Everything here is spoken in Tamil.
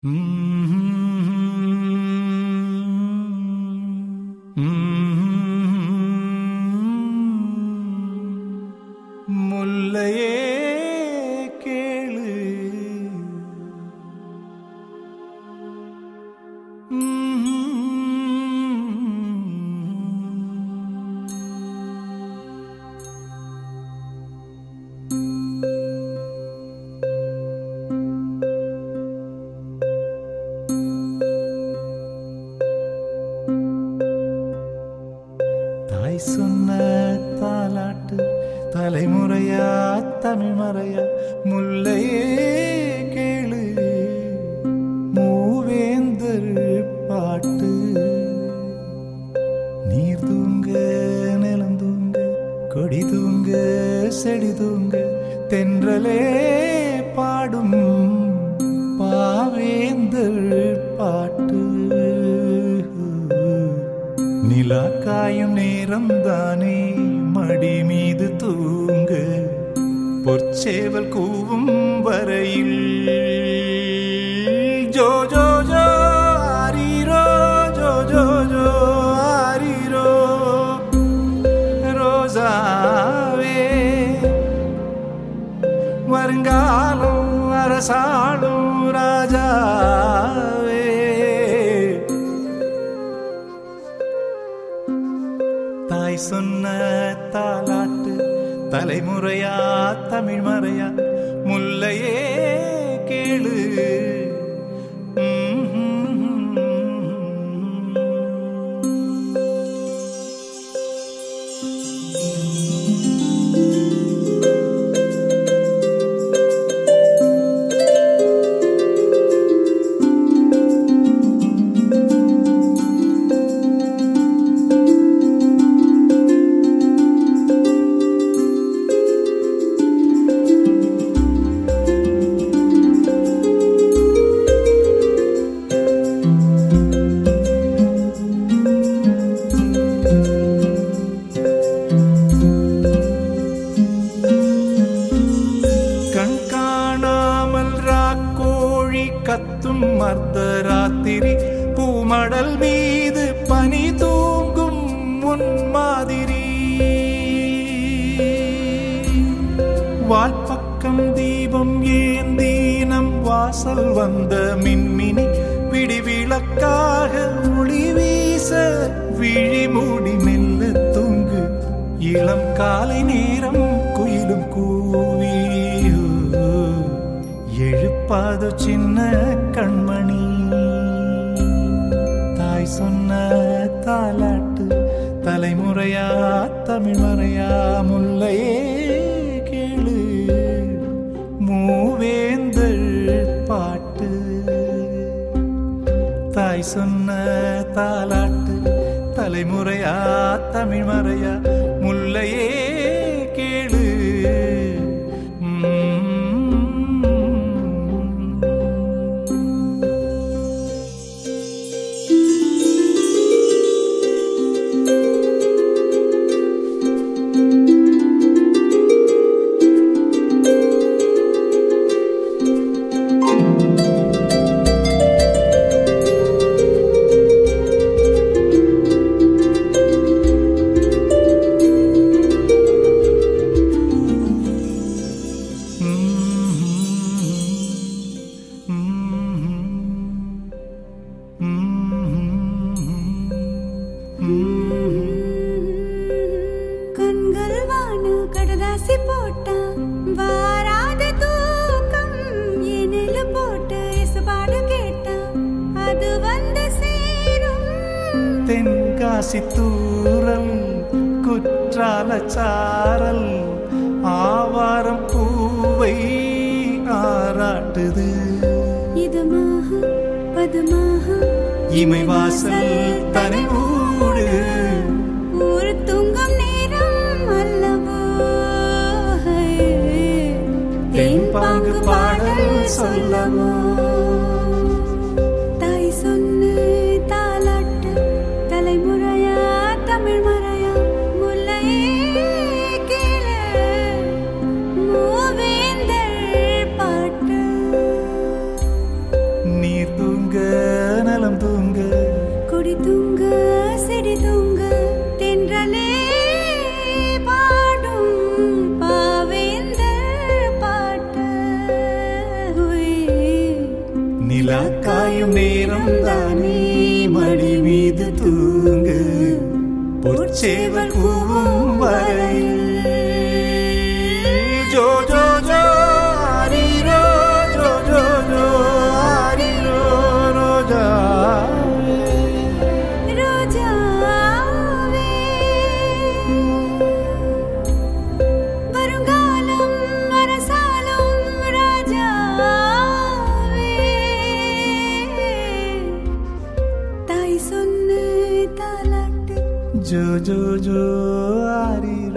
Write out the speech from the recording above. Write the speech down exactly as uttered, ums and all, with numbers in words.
முல்லையே கேளு, தாய் சொன்ன தாலாட்டு தலைமுறையா தமிழ் மறையா முல்லையே கேளு, மூவேந்தர் பாட்டு. நீர் தூங்க நிலம் தூங்க கொடி தூங்க செடி தூங்க தென்றலே பாடும் பாவேந்தர் பாட்டு. நிலா காயும் நேரம் தானே மடி மீது தூங்க, பொற்சேவல் கூவும் வரையில் ஜோ ஜோ ஜோ ஆரீரோ, ஜோ ஜோ ஜோ ஆரீரோ. ரோசாவே வருங்காலம் அரசாளும் ராஜாவே, தாய் சொன்ன தாலாட்டு தலைமுறையா தமிழ் மறையா முல்லையே கேளு. கத்தும் அர்த்தராத்திரி பூமடல் மீது பனி தூங்கும் முன் மாதிரி, வால்பக்கம் தீபம் ஏந்தி நம் வாசல் வந்த மின்மினி பிடிவிளக்காக ஒளி வீச விழி மூடி மெல்ல தூங்கு. இளம் காலை நேரம் குயிலும் கூவி எழுப்பாது சின்ன கண்மணி. தாய் சொன்ன தாலாட்டு தலைமுறையா தமிழ் மறையா முல்லையே கேளு, மூவேந்தர் பாட்டு. தாய் சொன்ன தாலாட்டு தலைமுறையா தமிழ் மறையா முல்லையே கேளு. கண்கள் வானு கடதாசி போட்டா வாராத தூக்கம் எனில போட்டு இசபாடு கேட்டா அது வந்து சேரும். தென்காசி தூரல் குற்றால சாரல் ஆவாரம் பூவை ஆராட்டுது. இதமாக பதமாக இமை வாசல் தனி ஊடு, ஒரு தூங்கும் நேரம் அல்லவோ. தேன்பாங்கு பாடல் சொல்லவோ. தாய் சொன்ன தாலாட்டு தலைமுறையா தமிழ் மறையா முல்லையே கேளு, மூவேந்தர் பாட்டு. நீர் தூங்க நலம் தூங்க கொடி தூங்க செடி தூங்க தென்றலே பாடும் பாவேந்தர் பாட்டு நிலா காயும் நேரம் தானே மடி மீது தூங்க பொற்சேவல் கூவும் வரையில் ஜோ ஜோ ஜோ ஆரிரோ ஜோ ஜோ ஜோ ஆரிரோ ரோஜா ரோஜாவே வருங்காலம் அரசாலும் ராஜாவே தாய் சொன்ன தாலாட்டு ஜோ ஜோ ஜோ ஆரிரோ